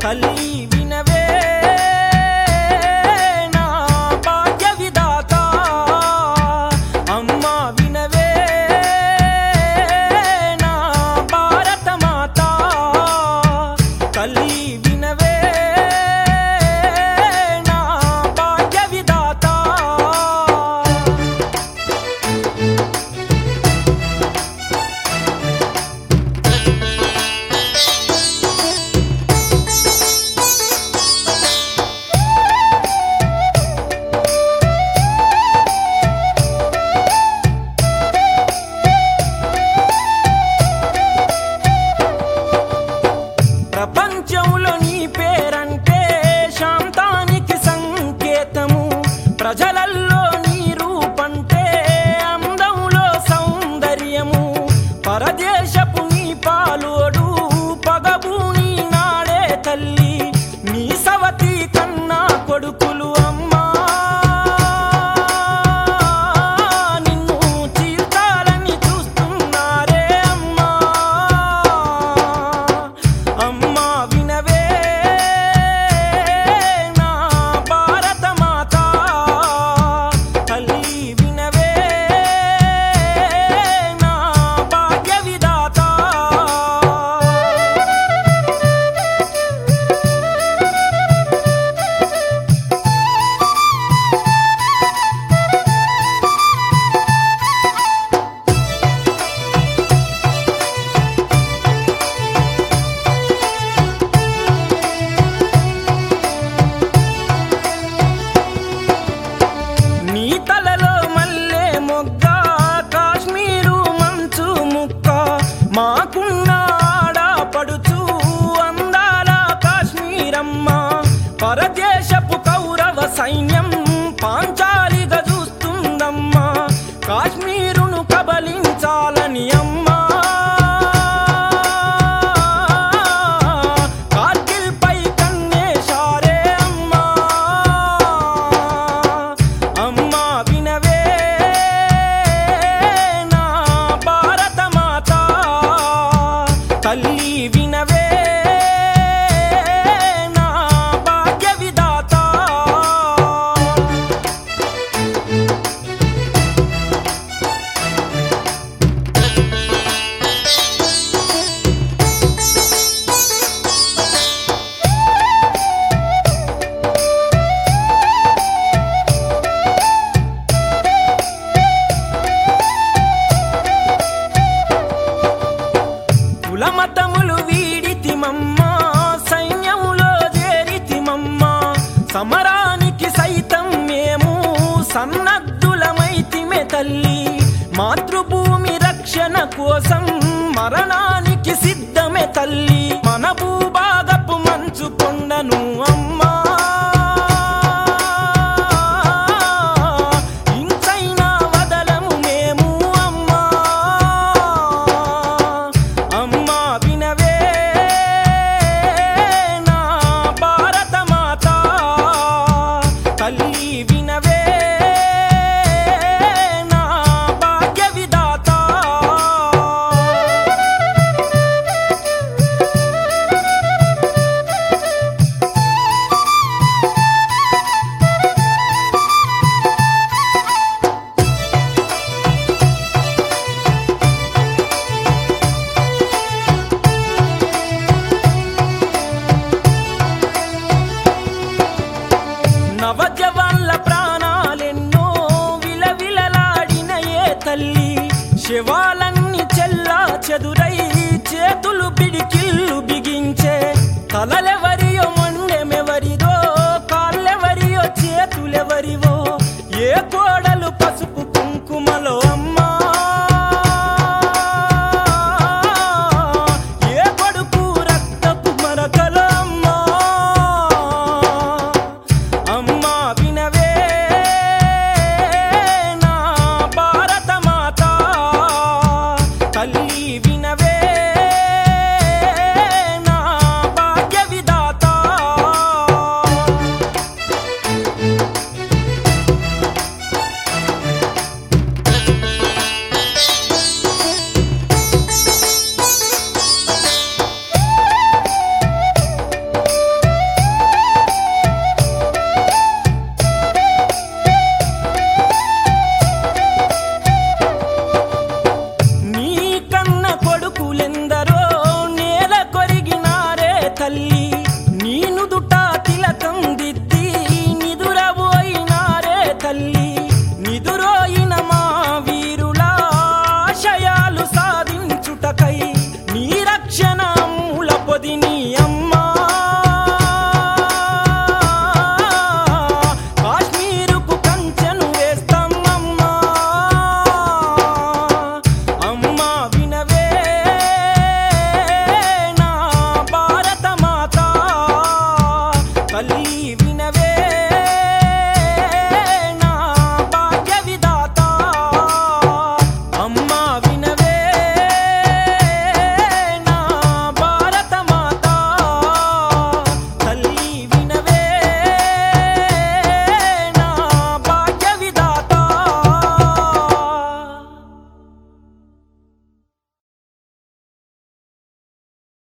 తల్లి వినవే నా భాగ్య విధాత అమ్మ వినవే నా భారత మాత తల్లి వినవే నా భాగ్య విధాత ప్రపంచంలో నీ పేరంటే శాంతానికి సంకేతము ప్రజలల్లో నీ రూపంటే అందంలో సౌందర్యము పరదేశపు నీ పాలోడు పగబూని నాడే తల్లి నీ సవతి కన్నా కొడుకులు అమ్మా నిన్ను చీల్చాలని చూస్తున్నారే అమ్మా అమ్మా వినవే నా భారత మాత తల్లి వినవే నా భాగ్య విధాత నీ తలలో మల్లె మొగ్గ కాశ్మీరు మంచు ముక్క మాకున్న ఆడపడుచు అందాల కాశ్మీరమ్మ పరదేశపు కౌరవ సైన్యం పాంచాలిగా చూస్తుందమ్మా కాశ్మీరును కబలించాలని అమ్మా కార్గిల్ పై కన్నేశారే అమ్మా అమ్మా వినవే నా భారత మాత తల్లి వినవే నా భాగ్య విధాత కులమతములు వీడితిమమ్మ సైన్యములో చేరితిమమ్మ సమరానికి సైతం మేము సన్నద్ధులమైతిమే తల్లి మాతృభూమి రక్షణ కోసం మరణానికి సిద్ధమే తల్లి మన భూభాగపు మంచు కొండను అమ్మా ఇంచైనా వదలము మేము అమ్మా అమ్మా వినవే నా భారత మాత తల్లి వినవే నా భాగ్య విధాత నవజవాన్ల ప్రాణాలెన్నో విలవిలలాడిన ఏ తల్లి శవాలన్నీ చెల్లా చెదురై చేతులు పిడికిళ్ళు బిగించే తలలెవరియో మొండెమెవరిదో కాళ్ళెవరియో చేతులెవరివో ఏ కోడలు పసుపు కుంకుమలో అమ్మా ఏ కొడుకు రక్తపు మరకలో అమ్మా అమ్మా వినవే నా భారత మాత తల్లి వినవే నా భాగ్య విధాత నీ నుదుట తిలకం దిద్ది